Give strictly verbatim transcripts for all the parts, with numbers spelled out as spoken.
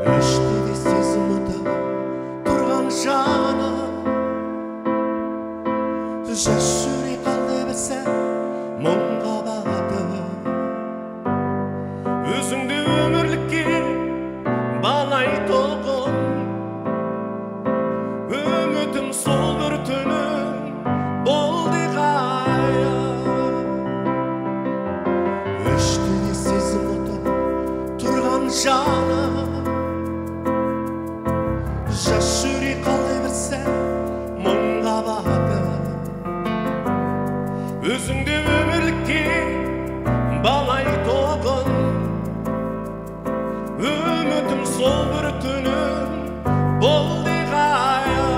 Eştedi sezimde turgan jana, Жаш жүре қалды білсем мұңға баты. Өзіңді өмірлікке балай толғын, үмітім сол бір түнім болды ғая. Өшті сезім оты тұрған жаны, жас жүре қалды білсем мұңға баты. Өзіңді өмірлікке балай тоғын, үмітім сол бір түнім болды ғая.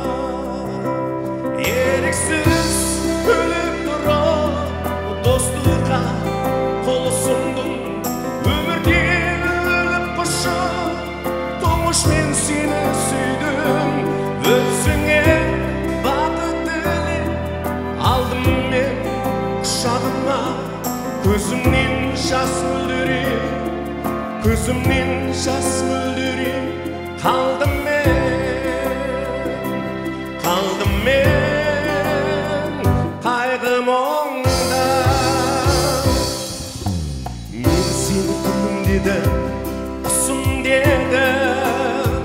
Еріксіз өліп тұрып достыққа қол ұсындым, өмірге өліп құшып тұңғыш мен сені сүйдім. Өзіңе бақыт тілеп алдым мен құшағыма, көзімнен жас мөлдіреп, көзімнен жас мөлдіреп қалдым мен, қалдым мен қайғы мұңда. Мен сені күнім дедім, құсым дедім,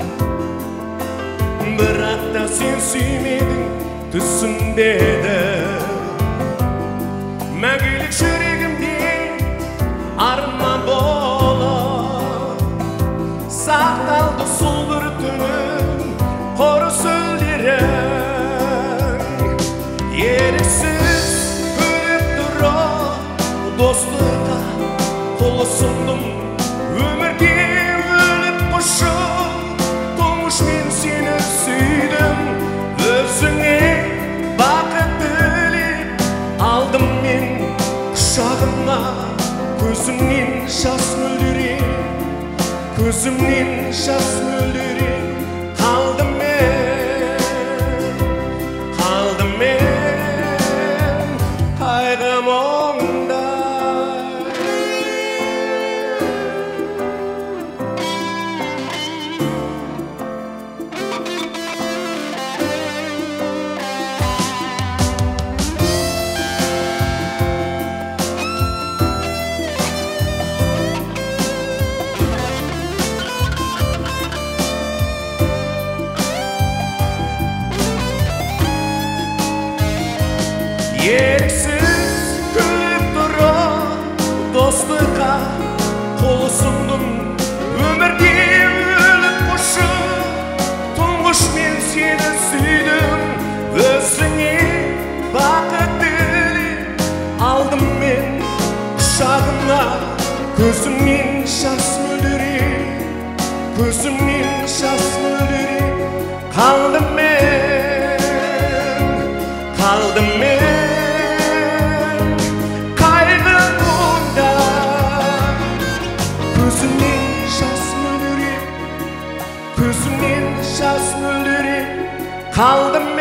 бірақ та сен сүймедің, түсім дедім. Мәңгілік жүрегімде арма болып сақталды сол бір түнім қор сөздерің. Еріксіз өліп тұрып достыққа қол ұсындым, өмірге өліп құшып тұңғыш мен сені сүйдім. Өзіңе бақыт тілеп алдым мен құшағыма, көзімнен жас мөлдіреп, көзімнен жас мөлдіреп қалдым мен, қалдым мен қайғы мұңда. Еріксіз күліп тұрып достыққа қол ұсындым, өмірге өліп құшып тұңғыш мен сені сүйдім. Өзіңе бақыт тілеп алдым мен құшағыма, көзімнен жас мөлдіреп, көзімнен жас мөлдіреп қалдым мен, қалдым мен қайғы мұңда. Көзімнен жас мөлдіреп, көзімнен жас мөлдіреп қалдым